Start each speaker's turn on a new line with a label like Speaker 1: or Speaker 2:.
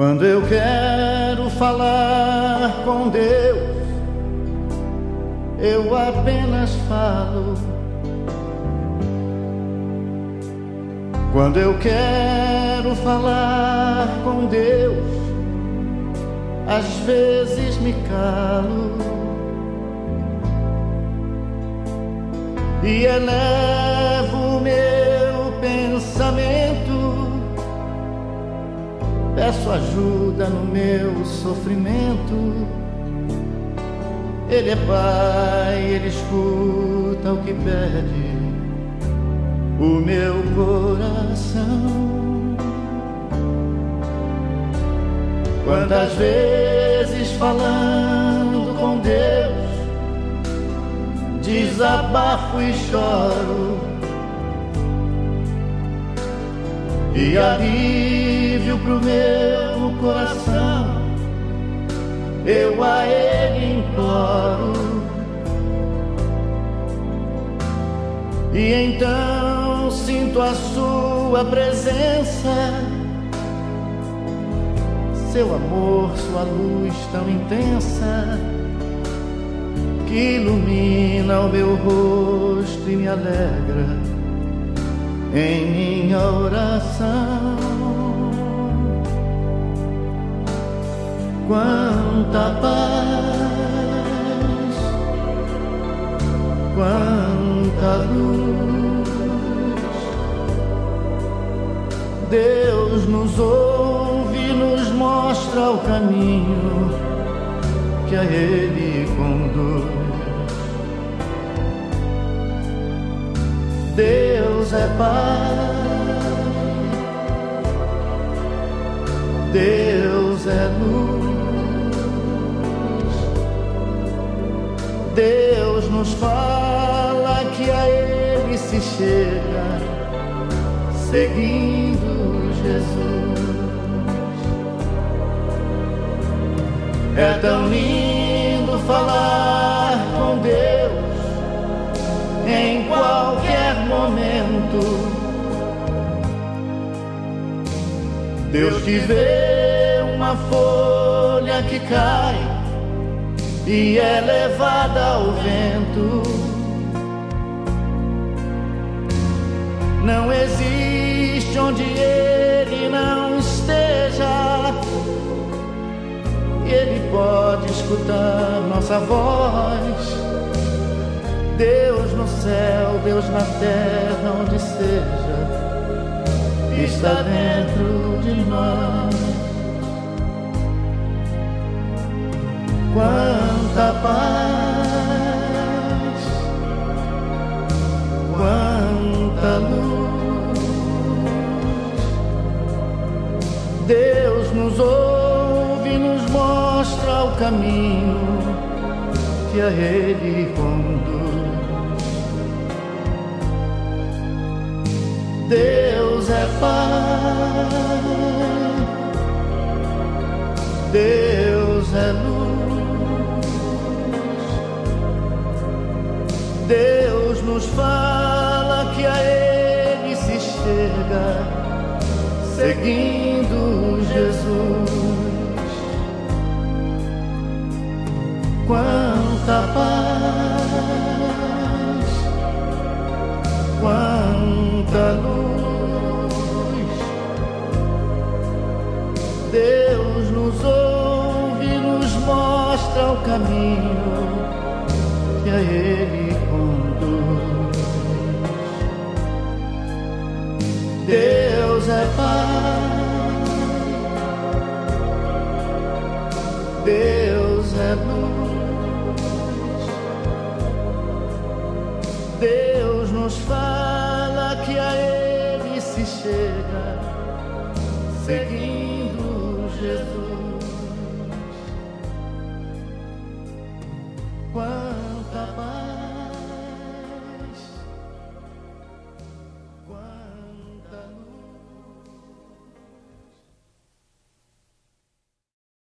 Speaker 1: Quando eu quero falar com Deus, eu apenas falo. Quando eu quero falar com Deus, às vezes me calo e elevo o meu pensamento, peço ajuda no meu sofrimento. Ele é Pai, Ele escuta o que pede o meu coração. Quantas vezes falando com Deus, desabafo e choro, e alívio pro meu coração eu a Ele imploro. E então sinto a sua presença, seu amor, sua luz tão intensa, que ilumina o meu rosto e me alegra em minha oração. Quanta paz, quanta luz, Deus nos ouve e nos mostra o caminho que a Ele conduz. Deus é Pai, Deus é luz, Deus nos fala que a Ele se chega seguindo Jesus. É tão lindo falar com Deus em qualquer momento. Deus que vê uma folha que cai e é levada ao vento. Não existe onde Ele não esteja, Ele pode escutar nossa voz. Deus no céu, Deus na terra, onde seja, está dentro de nós. Quanta paz, quanta luz, Deus nos ouve e nos mostra o caminho que a Ele conduz. Deus é Pai, Deus é luz, Deus nos fala que a Ele se chega seguindo Jesus. Quanta paz, quanta luz, Deus nos ouve e nos mostra o caminho que a Ele conduz. Deus é Pai, Deus é luz, Deus nos fala que a Ele se chega seguindo